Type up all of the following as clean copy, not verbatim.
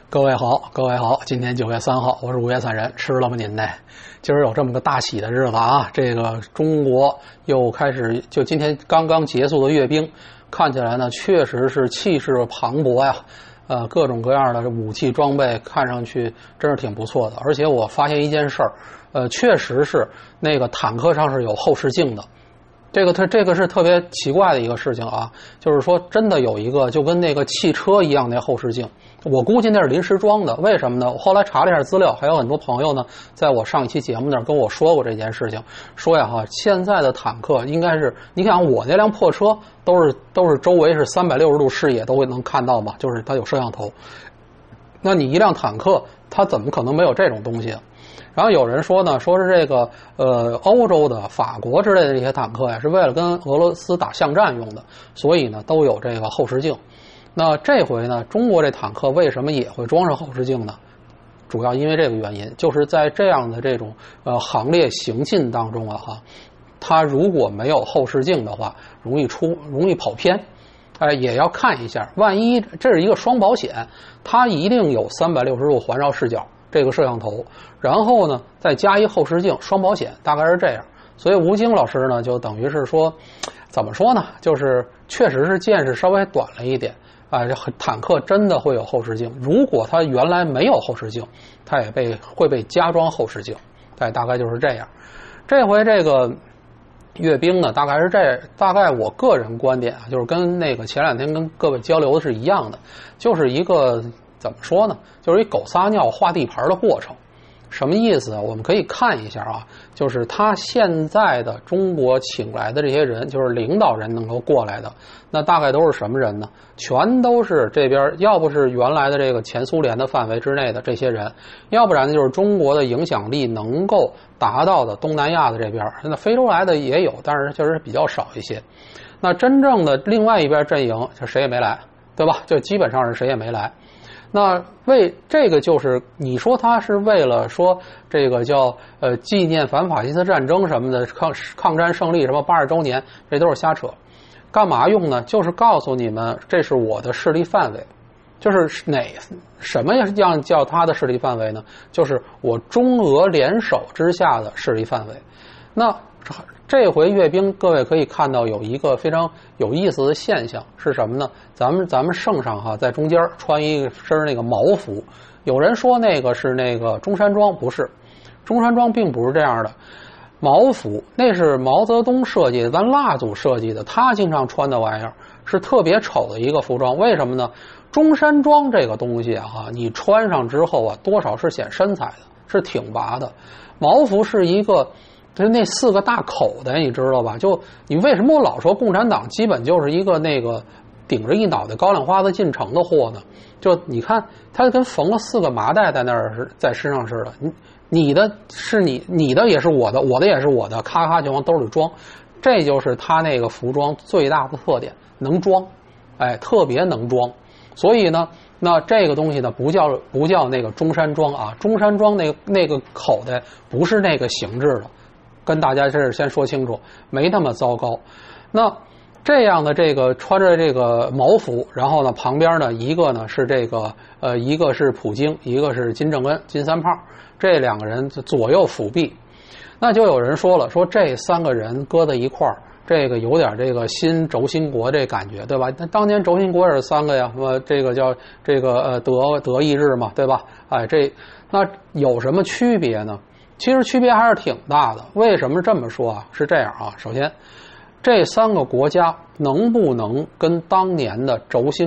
各位好，各位好，今天9月3号，我是5月3人，吃了吗您呢？今儿有这么个大喜的日子啊！这个中国又开始，就今天刚刚结束的阅兵，看起来呢确实是气势磅礴呀，各种各样的武器装备看上去真是挺不错的。而且我发现一件事儿，确实是那个坦克上是有后视镜的。这个是特别奇怪的一个事情啊，就是说真的有一个就跟那个汽车一样那后视镜，我估计那是临时装的。为什么呢？我后来查了一下资料，还有很多朋友呢，在我上一期节目那儿跟我说过这件事情，说呀现在的坦克应该是，你想我那辆破车都是周围是360度视野都会能看到嘛，就是它有摄像头。那你一辆坦克，它怎么可能没有这种东西啊？然后有人说呢，说是这个欧洲的法国之类的这些坦克呀，是为了跟俄罗斯打巷战用的，所以呢都有这个后视镜。那这回呢，中国这坦克为什么也会装上后视镜呢？主要因为这个原因，就是在这样的这种行列行进当中啊，它如果没有后视镜的话，容易跑偏。也要看一下，万一这是一个双保险，它一定有360度环绕视角这个摄像头，然后呢再加一后视镜，双保险大概是这样。所以吴京老师呢就等于是说，怎么说呢，就是确实是见识稍微短了一点坦克真的会有后视镜，如果它原来没有后视镜，它也会被加装后视镜，大概就是这样。这回这个阅兵呢，大概我个人观点啊，就是跟那个前两天跟各位交流的是一样的，就是一个怎么说呢，就是一狗撒尿画地盘的过程。什么意思啊？我们可以看一下啊，就是他现在的中国请来的这些人，就是领导人能够过来的，那大概都是什么人呢？全都是这边要不是原来的这个前苏联的范围之内的这些人，要不然就是中国的影响力能够达到的东南亚的这边，那非洲来的也有，但是确实比较少一些。那真正的另外一边阵营就谁也没来，对吧？就基本上是谁也没来。那为这个就是你说他是为了说这个叫纪念反法西斯战争什么的抗战胜利什么80周年，这都是瞎扯。干嘛用呢？就是告诉你们这是我的势力范围。就是什么样叫他的势力范围呢？就是我中俄联手之下的势力范围。那这回阅兵，各位可以看到有一个非常有意思的现象是什么呢？咱们圣上在中间穿一身那个毛服，有人说那个是那个中山装，不是，中山装并不是这样的。毛服那是毛泽东设计的，咱蜡祖设计的，他经常穿的玩意儿是特别丑的一个服装。为什么呢？中山装这个东西你穿上之后多少是显身材的，是挺拔的。毛服是一个就那4个大口袋，你知道吧？就你为什么我老说共产党基本就是一个那个顶着一脑袋高粱花子进城的货呢？就你看他跟缝了4个麻袋在那儿在身上似的，你的是你的也是我的，我的也是我的，咔咔就往兜里装。这就是他那个服装最大的特点，能装，特别能装。所以呢，那这个东西呢不叫那个中山装啊，中山装那个口袋不是那个形制的。跟大家这是先说清楚，没那么糟糕。那这样的这个穿着这个毛服，然后呢旁边呢一个呢是这个一个是普京，一个是金正恩，金三胖，这2个人左右辅弼。那就有人说了，说这3个人搁在一块儿，这个有点这个新轴心国这感觉，对吧？那当年轴心国也是3个呀，这个叫这个德意日嘛，对吧？那有什么区别呢？其实区别还是挺大的。为什么这么说啊？是这样啊，首先这3个国家能不能跟当年的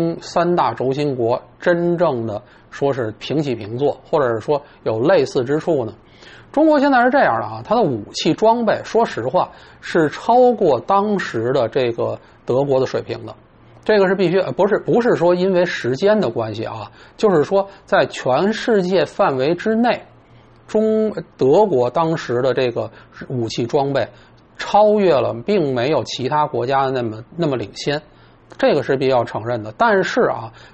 3大轴心国真正的说是平起平坐，或者是说有类似之处呢？中国现在是这样的它的武器装备说实话是超过当时的这个德国的水平的。这个是必须不是说因为时间的关系就是说在全世界范围之内，德国当时的这个武器装备超越了，并没有其他国家那么领先，这个是必须要承认的。但是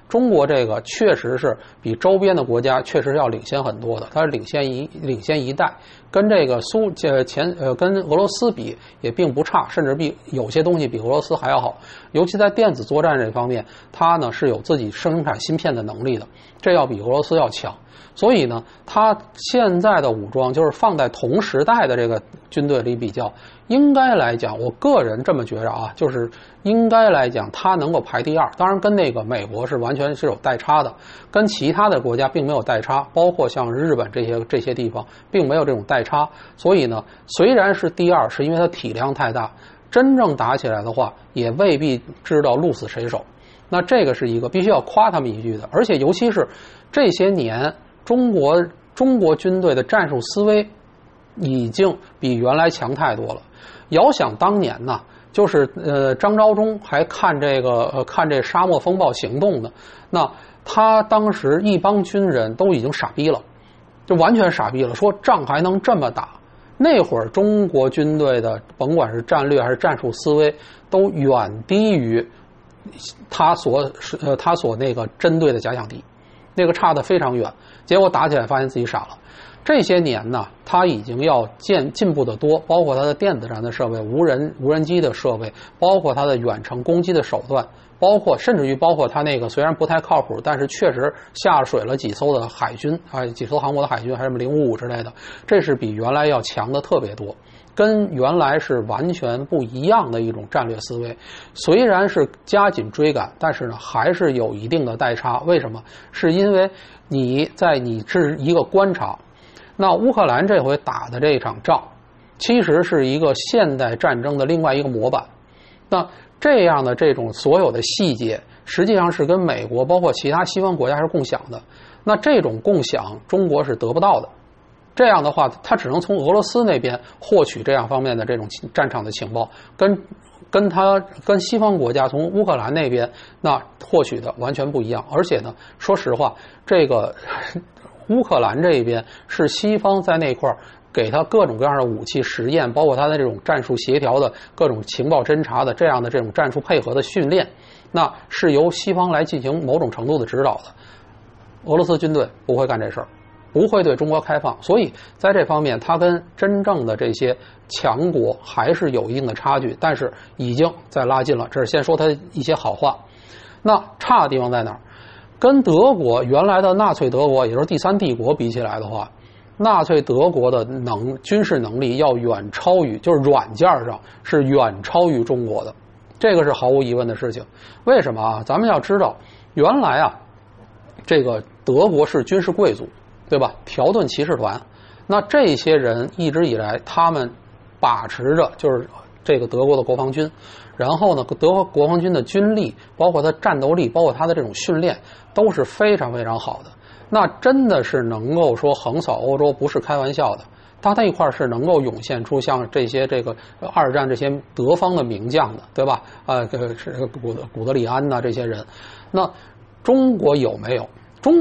中国这个确实是比周边的国家确实要领先很多的，它是领先一代，跟这个跟俄罗斯比也并不差，甚至有些东西比俄罗斯还要好。尤其在电子作战这方面，它呢是有自己生产芯片的能力的，这要比俄罗斯要强。所以呢，它现在的武装就是放在同时代的这个军队里比较，应该来讲，我个人这么觉着啊，就是应该来讲，它能够排第二。当然，跟那个美国是完全是有代差的，跟其他的国家并没有代差，包括像日本这些地方，并没有这种代差。所以呢，虽然是第二，是因为它体量太大，真正打起来的话，也未必知道鹿死谁手。那这个是一个必须要夸他们一句的，而且尤其是这些年。中国军队的战术思维已经比原来强太多了。遥想当年呢，就是张召忠还看这沙漠风暴行动呢，那他当时一帮军人都已经傻逼了，就完全傻逼了，说仗还能这么打。那会儿中国军队的甭管是战略还是战术思维，都远低于他所那个针对的假想敌。那个差得非常远，结果打起来发现自己傻了。这些年呢，它已经要进步得多，包括它的电子战的设备、无人机的设备，包括它的远程攻击的手段，甚至于包括它那个虽然不太靠谱，但是确实下水了几艘的海军啊，几艘航母的海军，还是什么055之类的，这是比原来要强的特别多。跟原来是完全不一样的一种战略思维，虽然是加紧追赶，但是呢还是有一定的代差。为什么？是因为你是一个观察。那乌克兰这回打的这场仗，其实是一个现代战争的另外一个模板。那这样的这种所有的细节，实际上是跟美国包括其他西方国家是共享的。那这种共享，中国是得不到的。这样的话，他只能从俄罗斯那边获取这样方面的这种战场的情报，跟西方国家从乌克兰那边那获取的完全不一样。而且呢，说实话，这个乌克兰这边是西方在那块给他各种各样的武器实验，包括他的这种战术协调的各种情报侦察的这样的这种战术配合的训练，那是由西方来进行某种程度的指导的。俄罗斯军队不会干这事儿。不会对中国开放，所以在这方面，它跟真正的这些强国还是有一定的差距，但是已经在拉近了。这是先说它一些好话。那差的地方在哪儿？跟德国原来的纳粹德国，也就是第三帝国比起来的话，纳粹德国的军事能力要远超于，就是软件上是远超于中国的，这个是毫无疑问的事情。为什么啊？咱们要知道，原来啊，这个德国是军事贵族。对吧？条顿骑士团，那这些人一直以来，他们把持着就是这个德国的国防军，然后呢，德国国防军的军力，包括他战斗力，包括他的这种训练，都是非常非常好的。那真的是能够说横扫欧洲，不是开玩笑的。他那一块是能够涌现出像这个二战这些德方的名将的，对吧？是古德里安呐这些人。那中国有没有？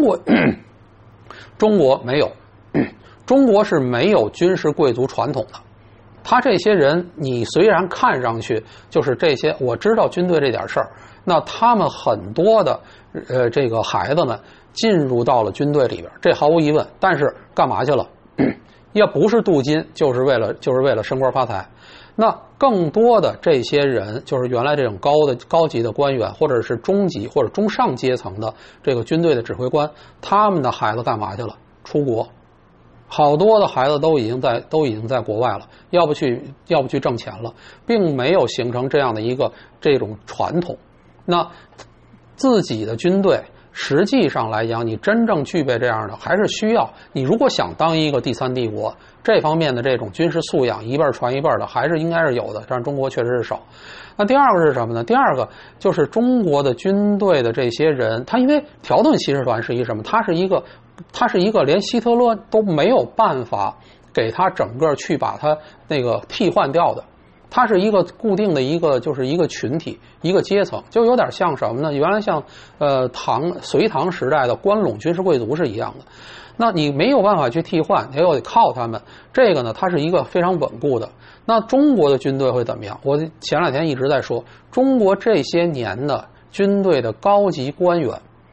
中国没有，中国是没有军事贵族传统的。他这些人，你虽然看上去就是这些，我知道军队这点事儿，那他们很多的这个孩子们进入到了军队里边，这毫无疑问。但是干嘛去了？要不是镀金，就是为了升官发财。那更多的这些人，就是原来这种高级的官员，或者是中级或者中上阶层的这个军队的指挥官，他们的孩子干嘛去了？出国，好多的孩子都已经在国外了，要不去挣钱了，并没有形成这样的一个这种传统。那自己的军队，实际上来讲，你真正具备这样的，还是需要你如果想当一个第三帝国，这方面的这种军事素养一辈传一辈的，还是应该是有的，但是中国确实是少。那第二个是什么呢？第二个就是中国的军队的这些人，他因为条顿骑士团是一个什么？他是一个连希特勒都没有办法给他整个去把他那个替换掉的。它是一个固定的就是一个群体，一个阶层，就有点像什么呢？原来像隋唐时代的关陇军事贵族是一样的。那你没有办法去替换，也得靠他们。这个呢，它是一个非常稳固的。那中国的军队会怎么样？我前两天一直在说，中国这些年的军队的高级官员，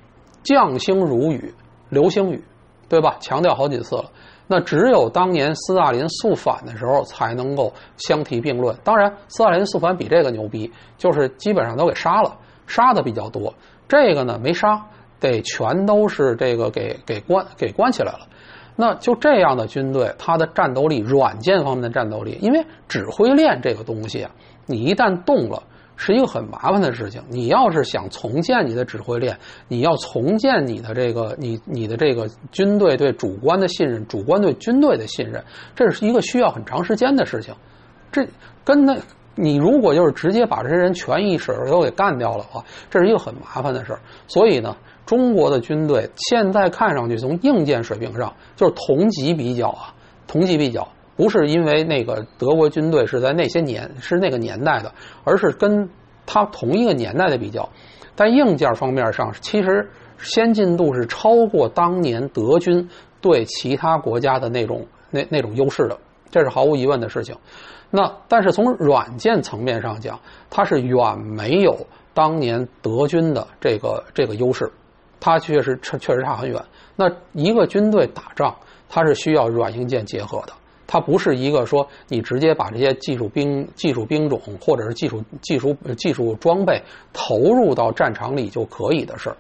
将星如雨，流星雨，对吧？强调好几次了。那只有当年斯大林肃反的时候才能够相提并论。当然，斯大林肃反比这个牛逼，就是基本上都给杀了，杀的比较多。这个呢没杀，得全都是这个给关起来了。那就这样的军队，它的战斗力，软件方面的战斗力，因为指挥链这个东西啊，你一旦动了，是一个很麻烦的事情。你要是想重建你的指挥链，你要重建你的这个你的这个军队对主官的信任，主官对军队的信任，这是一个需要很长时间的事情。这跟你如果就是直接把这些人全一使都给干掉了的话，这是一个很麻烦的事儿。所以呢，中国的军队现在看上去从硬件水平上就是同级比较啊，同级比较。不是因为那个德国军队是在那个年代的，而是跟它同一个年代的比较，在硬件方面上，其实先进度是超过当年德军对其他国家的那种优势的，这是毫无疑问的事情。那但是从软件层面上讲，它是远没有当年德军的这个优势，它确实差很远。那一个军队打仗，它是需要软硬件结合的。它不是一个说你直接把这些技术兵种或者是技术装备投入到战场里就可以的事儿。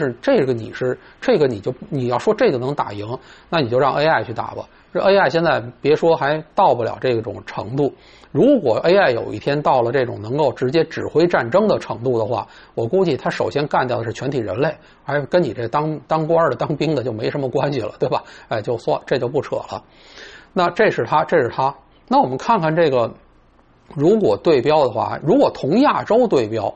你要说这个能打赢，那你就让 AI 去打吧。这 AI 现在别说还到不了这种程度，如果 AI 有一天到了这种能够直接指挥战争的程度的话，我估计它首先干掉的是全体人类，还跟你这当官的当兵的就没什么关系了，对吧？这就不扯了。那这是他。那我们看看这个，如果对标的话，如果同亚洲对标，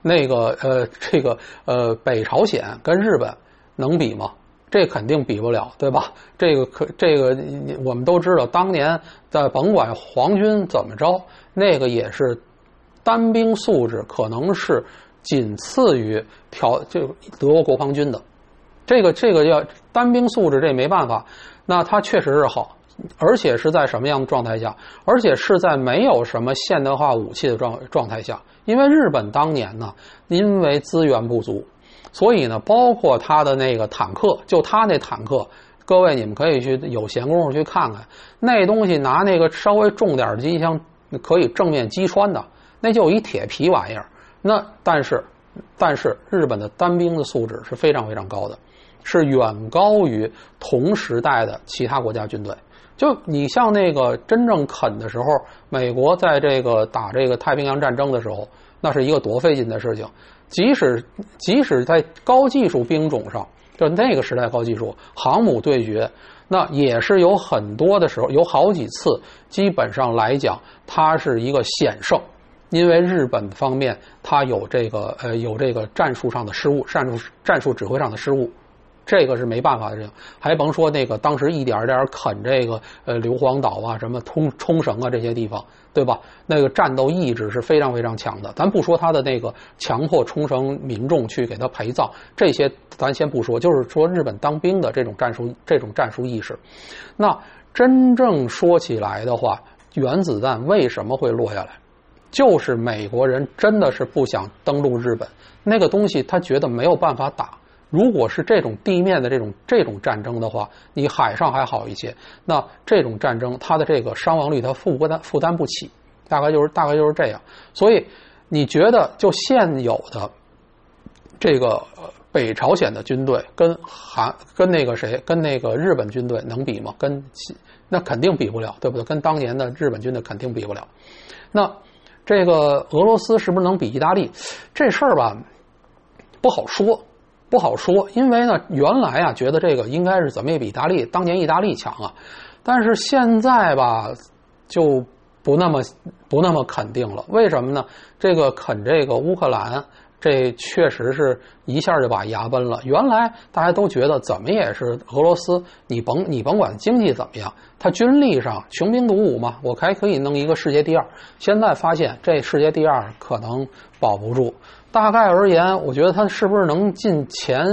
北朝鲜跟日本能比吗？这肯定比不了，对吧？这个我们都知道，当年在甭管皇军怎么着，那个也是单兵素质可能是仅次于德国国防军的。这个要单兵素质，这没办法。那它确实是好。而且是在什么样的状态下？而且是在没有什么现代化武器的状态下。因为日本当年呢，因为资源不足，所以呢，包括他的那个坦克，就他那坦克，各位你们可以有闲工夫去看看，那东西拿那个稍微重点的机枪可以正面击穿的，那就一铁皮玩意儿。那但是日本的单兵的素质是非常非常高的，是远高于同时代的其他国家军队。就你像那个真正啃的时候，美国在这个打这个太平洋战争的时候，那是一个多费劲的事情。即使在高技术兵种上，就那个时代高技术航母对决，那也是有很多的时候，有好几次，基本上来讲，它是一个险胜，因为日本方面它有这个战术上的失误，战术指挥上的失误。这个是没办法的事情，还甭说那个当时一点点啃这个硫磺岛啊、什么冲绳啊这些地方，对吧？那个战斗意志是非常非常强的。咱不说他的那个强迫冲绳民众去给他陪葬，这些咱先不说，就是说日本当兵的这种战术意识。那真正说起来的话，原子弹为什么会落下来？就是美国人真的是不想登陆日本，那个东西他觉得没有办法打。如果是这种地面的这种战争的话，你海上还好一些。那这种战争，它的这个伤亡率它负担不起，大概就是这样。所以你觉得就现有的这个北朝鲜的军队跟那个日本军队能比吗？那肯定比不了，对不对？跟当年的日本军队肯定比不了。那这个俄罗斯是不是能比意大利？这事儿吧，不好说，因为呢，原来啊觉得这个应该是怎么也比当年意大利强啊，但是现在吧就不那么肯定了。为什么呢？这个啃这个乌克兰，这确实是一下就把牙崩了。原来大家都觉得怎么也是俄罗斯，你甭管经济怎么样，他军力上穷兵黩武嘛，我还可以弄一个世界第二。现在发现这世界第二可能保不住。大概而言，我觉得他是不是能进前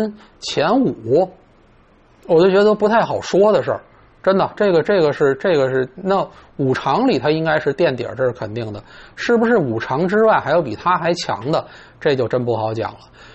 5，我就觉得不太好说的事儿。真的，这个是那5常里他应该是垫底，这是肯定的。是不是5常之外还有比他还强的，这就真不好讲了。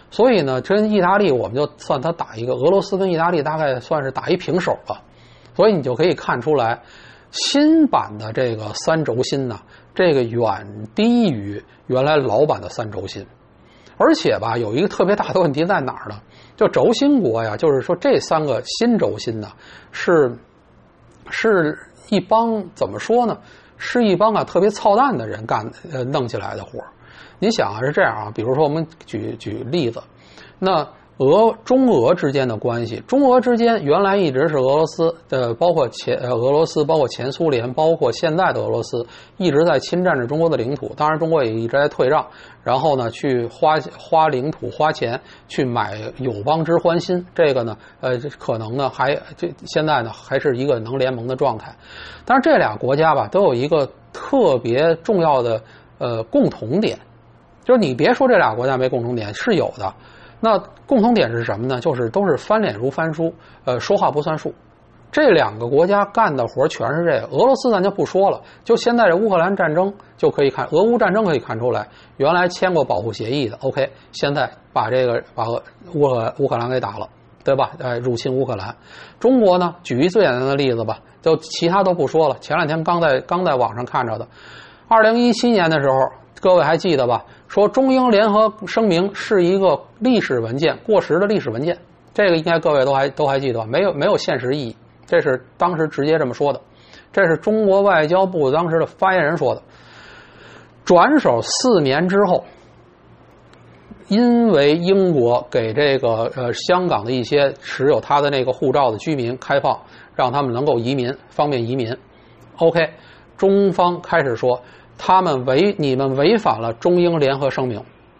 所以呢，跟意大利我们就算他打一个，俄罗斯跟意大利大概算是打一平手吧。所以你就可以看出来，新版的这个三轴心呢，这个远低于原来老版的三轴心。而且吧，有一个特别大的问题在哪儿呢？就轴心国呀，就是说这三个新轴心呢，是一帮怎么说呢？是一帮特别操蛋的人弄起来的活儿。你想啊，是这样啊，比如说我们举例子，那中俄之间的关系，中俄之间原来一直是俄罗斯包括俄罗斯，包括前苏联，包括现在的俄罗斯，一直在侵占着中国的领土。当然，中国也一直在退让，然后呢，去花领土、花钱去买友邦之欢心。这个呢，可能呢现在呢还是一个能联盟的状态。但是这俩国家吧，都有一个特别重要的共同点，就是你别说这俩国家没共同点，是有的。那共同点是什么呢？就是都是翻脸如翻书，说话不算数。这两个国家干的活全是这个。俄罗斯咱就不说了，就现在这乌克兰战争就可以看，俄乌战争可以看出来，原来签过保护协议的 ，OK， 现在把乌克兰给打了，对吧？入侵乌克兰。中国呢，举一最简单的例子吧，就其他都不说了。前两天刚在网上看着的，2017年的时候，各位还记得吧？说中英联合声明是一个历史文件，过时的历史文件，这个应该各位都还记得吧？没有现实意义，这是当时直接这么说的，这是中国外交部当时的发言人说的。转手4年之后，因为英国给这个香港的一些持有他的那个护照的居民开放，让他们能够移民，方便移民。OK， 中方开始说。你们违反了中英联合声明。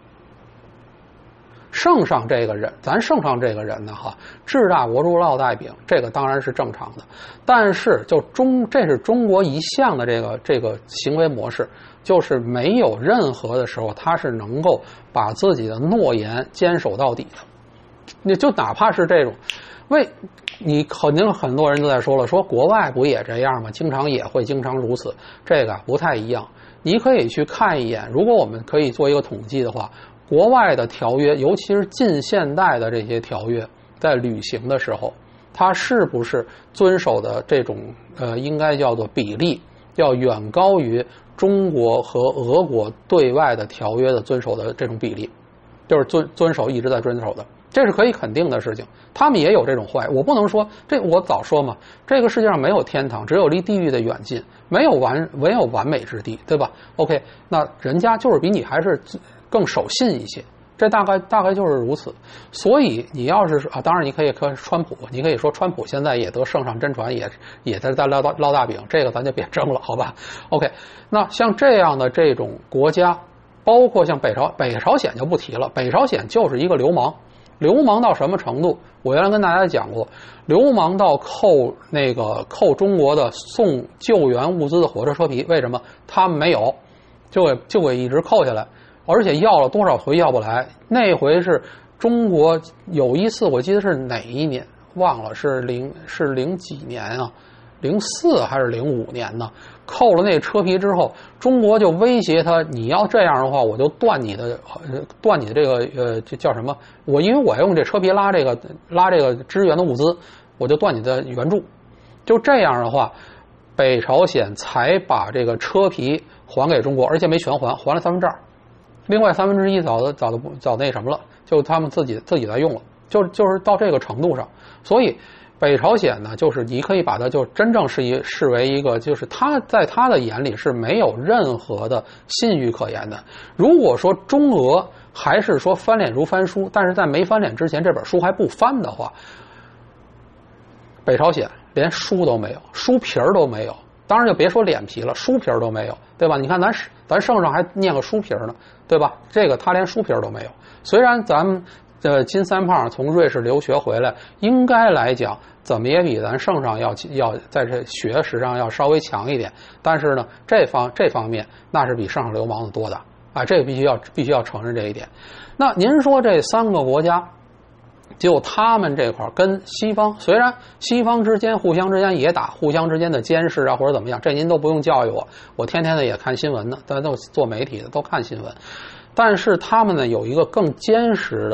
圣上这个人呢，治大国如烙大饼，这个当然是正常的。但是这是中国一向的这个行为模式，就是没有任何的时候他是能够把自己的诺言坚守到底的。你就哪怕是这种，你肯定很多人都在说了，说国外不也这样吗？经常如此，这个不太一样。你可以去看一眼，如果我们可以做一个统计的话，国外的条约，尤其是近现代的这些条约，在履行的时候，它是不是遵守的这种应该叫做比例，要远高于中国和俄国对外的条约的遵守的这种比例，就是遵守一直在遵守的。这是可以肯定的事情，他们也有这种坏。我不能说这，我早说嘛，这个世界上没有天堂，只有离地狱的远近，没有完美之地，对吧 ？OK， 那人家就是比你还是更守信一些，这大概就是如此。所以你要是当然你可以说川普，你可以说川普现在也得圣上真传，也在烙大饼，这个咱就别争了，好吧 ？OK， 那像这样的这种国家，包括像北朝鲜就不提了，北朝鲜就是一个流氓。流氓到什么程度？我原来跟大家讲过，流氓到扣中国的送救援物资的火车车皮，为什么？他们没有，就给一直扣下来，而且要了多少回要不来。那回是中国有一次，我记得是哪一年忘了，是零几年啊？04还是05年呢？扣了那车皮之后，中国就威胁他，你要这样的话，我就断你的这个这叫什么？因为我要用这车皮拉这个支援的物资，我就断你的援助。就这样的话，北朝鲜才把这个车皮还给中国，而且没全还了2/3，另外1/3早那什么了，就他们自己在用了，就是到这个程度上，所以。北朝鲜呢，就是你可以把它就真正视为一个，就是他在他的眼里是没有任何的信誉可言的。如果说中俄还是说翻脸如翻书，但是在没翻脸之前这本书还不翻的话，北朝鲜连书都没有，书皮儿都没有，当然就别说脸皮了，书皮儿都没有，对吧？你看咱圣上还念个书皮儿呢，对吧？这个他连书皮儿都没有。虽然咱们金三胖从瑞士留学回来，应该来讲怎么也比咱圣上要在这学识上要稍微强一点，但是呢，这方面那是比圣上流氓的多的啊，这个必须要承认这一点。那您说这3个国家，就他们这块跟西方，虽然西方互相之间也打，互相之间的监视啊或者怎么样，这您都不用教育我天天的也看新闻呢，大家都做媒体的都看新闻。但是他们呢有一个更坚实的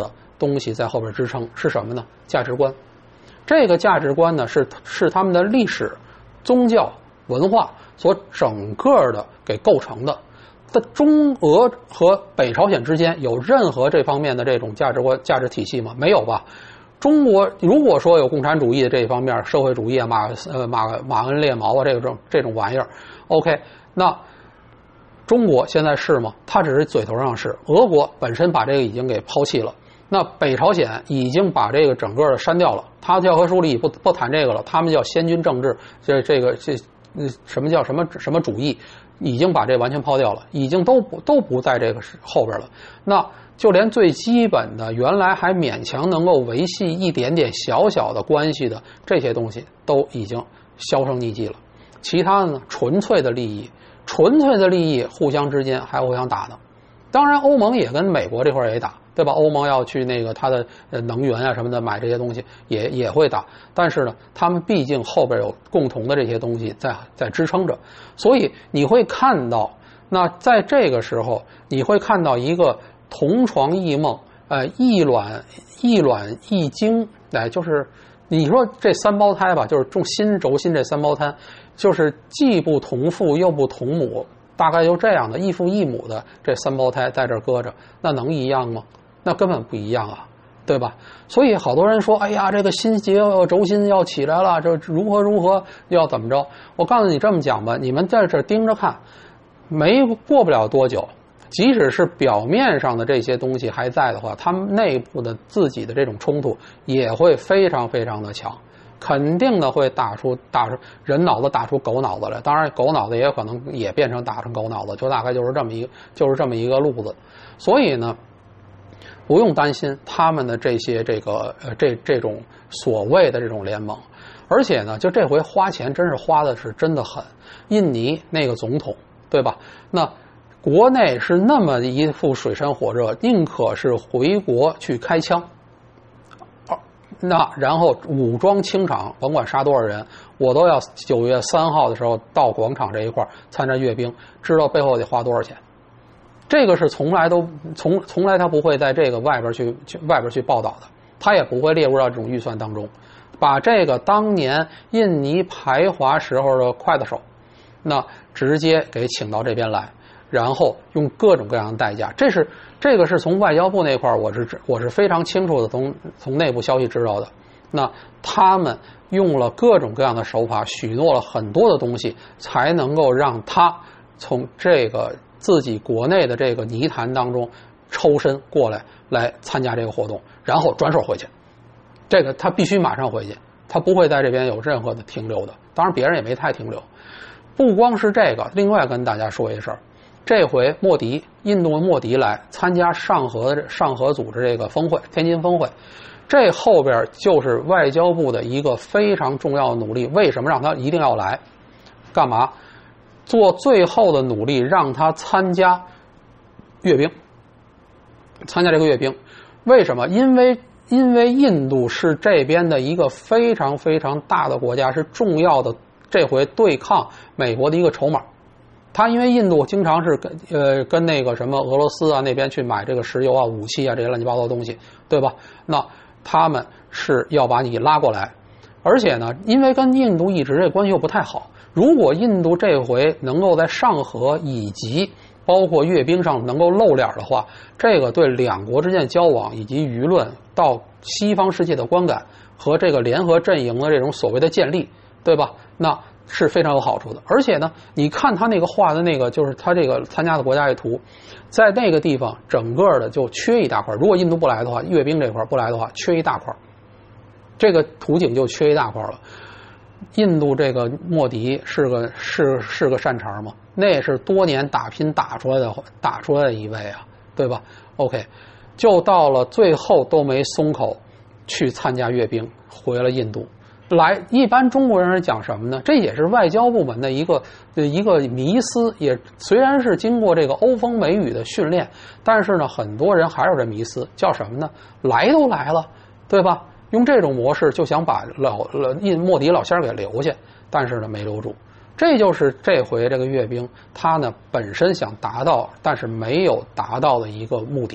东西在后边支撑，是什么呢？价值观。这个价值观呢，是他们的历史、宗教、文化所整个的给构成的。在中俄和北朝鲜之间有任何这方面的这种价值观、价值体系吗？没有吧。中国如果说有共产主义的这一方面，社会主义啊，马恩列毛啊，这种玩意儿 ，OK， 那中国现在是吗？它只是嘴头上是。俄国本身把这个已经给抛弃了。那北朝鲜已经把这个整个的删掉了，他教科书里不谈这个了，他们叫先军政治，什么叫什么主义，已经把这完全抛掉了，已经都不在这个后边了。那就连最基本的原来还勉强能够维系一点点小小的关系的这些东西都已经销声匿迹了。其他的呢，纯粹的利益互相之间还互相打呢。当然欧盟也跟美国这块也打，对吧？欧盟要去那个它的能源啊什么的买这些东西也会打，但是呢他们毕竟后边有共同的这些东西在支撑着，所以你会看到，那在这个时候你会看到一个同床异梦，一卵一精，就是你说这三胞胎吧，就是重心轴心这三胞胎，就是既不同父又不同母，大概就这样的异父异母的这三胞胎在这搁着，那能一样吗？那根本不一样啊，对吧？所以好多人说，哎呀，这个心结轴心要起来了，这如何要怎么着？我告诉你这么讲吧，你们在这盯着看，过不了多久，即使是表面上的这些东西还在的话，他们内部的自己的这种冲突也会非常非常的强。肯定的会打出人脑子打出狗脑子来，当然狗脑子也有可能也变成打成狗脑子，就大概就是这么一个路子。所以呢，不用担心他们的这些这种所谓的这种联盟，而且呢，就这回花钱真是花的是真的狠。印尼那个总统，对吧？那国内是那么一副水深火热，宁可是回国去开枪。那然后武装清场，甭管杀多少人，我都要9月3号的时候到广场这一块参加阅兵，知道背后得花多少钱。这个是从来他不会在这个外边去报道的，他也不会列入到这种预算当中。把这个当年印尼排华时候的刽子手，那直接给请到这边来，然后用各种各样的代价。这个是从外交部那块我是非常清楚的从内部消息知道的。那他们用了各种各样的手法，许诺了很多的东西，才能够让他从这个自己国内的这个泥潭当中抽身过来参加这个活动，然后转手回去。这个他必须马上回去，他不会在这边有任何的停留的。当然别人也没太停留。不光是这个，另外跟大家说一声，这回印度莫迪来参加上合组织这个峰会，天津峰会，这后边就是外交部的一个非常重要的努力。为什么让他一定要来？干嘛？做最后的努力，让他参加阅兵，参加这个阅兵。为什么？因为印度是这边的一个非常非常大的国家，是重要的这回对抗美国的一个筹码。他因为印度经常是跟那个什么俄罗斯啊那边去买这个石油啊、武器啊这些乱七八糟的东西，对吧？那他们是要把你拉过来，而且呢，因为跟印度一直这关系又不太好，如果印度这回能够在上合以及包括阅兵上能够露脸的话，这个对两国之间的交往以及舆论到西方世界的观感和这个联合阵营的这种所谓的建立，对吧？那是非常有好处的。而且呢，你看他那个画的那个，就是他这个参加的国家一图，在那个地方整个的就缺一大块。如果印度不来的话，阅兵这块不来的话，缺一大块，这个图景就缺一大块了。印度这个莫迪是个善茬吗？那也是多年打拼打出来的一位啊，对吧 ？OK， 就到了最后都没松口，去参加阅兵，回了印度。一般中国人是讲什么呢？这也是外交部门的一个迷思，也虽然是经过这个欧风美雨的训练，但是呢，很多人还有这迷思，叫什么呢？来都来了，对吧？用这种模式就想把莫迪老先生给留下，但是呢没留住。这就是这回这个阅兵他呢本身想达到但是没有达到的一个目的。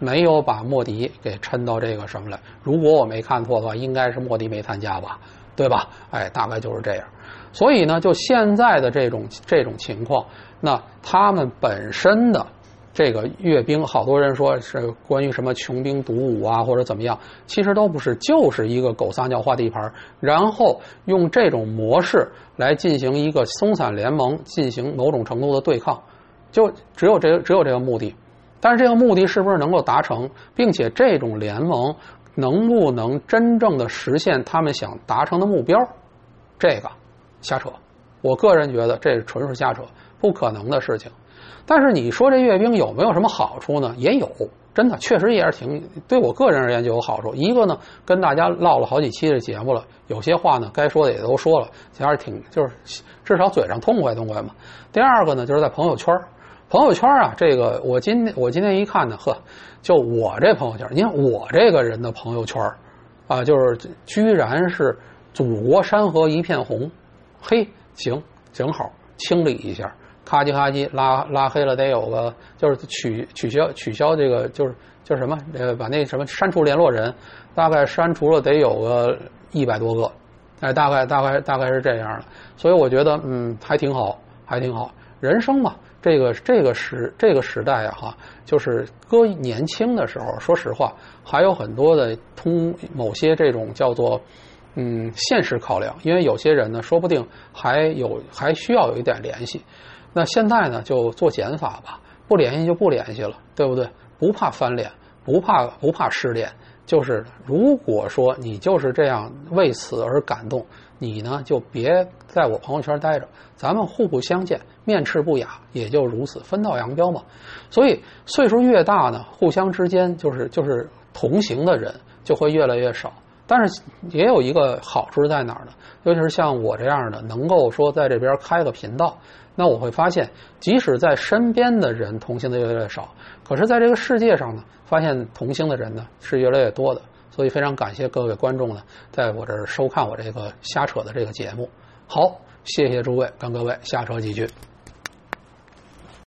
没有把莫迪给抻到这个什么来。如果我没看错的话，应该是莫迪没参加吧，对吧？哎，大概就是这样。所以呢，就现在的这种情况，那他们本身的这个阅兵，好多人说是关于什么穷兵黩武啊，或者怎么样，其实都不是，就是一个狗撒尿画地盘，然后用这种模式来进行一个松散联盟，进行某种程度的对抗，就只有这个目的。但是这个目的是不是能够达成，并且这种联盟能不能真正的实现他们想达成的目标，这个瞎扯。我个人觉得这是纯属瞎扯，不可能的事情。但是你说这阅兵有没有什么好处呢？也有，真的确实也是对我个人而言就有好处。一个呢，跟大家唠了好几期的节目了，有些话呢该说的也都说了，还是就是至少嘴上痛快嘛。第二个呢，就是在朋友圈啊，这个我今天一看呢，就我这朋友圈，你看我这个人的朋友圈啊，就是居然是祖国山河一片红，嘿，行，正好清理一下。咔叽拉黑了得有个，就是取消这个就是什么把那什么删除联络人，大概删除了得有个100多个，哎，大概是这样的。所以我觉得还挺好。人生嘛，这个时代啊就是搁年轻的时候，说实话还有很多的某些这种叫做现实考量，因为有些人呢说不定还需要有一点联系。那现在呢，就做减法吧，不联系就不联系了，对不对？不怕翻脸，不怕失联。就是如果说你就是这样为此而感动，你呢就别在我朋友圈待着，咱们互不相见，面斥不雅，也就如此，分道扬镳嘛。所以岁数越大呢，互相之间就是同行的人就会越来越少。但是也有一个好处是在哪儿呢？尤其是像我这样的，能够说在这边开个频道，那我会发现，即使在身边的人同行的越来越少，可是在这个世界上呢，发现同行的人呢是越来越多的。所以非常感谢各位观众呢，在我这儿收看我这个瞎扯的这个节目。好，谢谢诸位，跟各位瞎扯几句。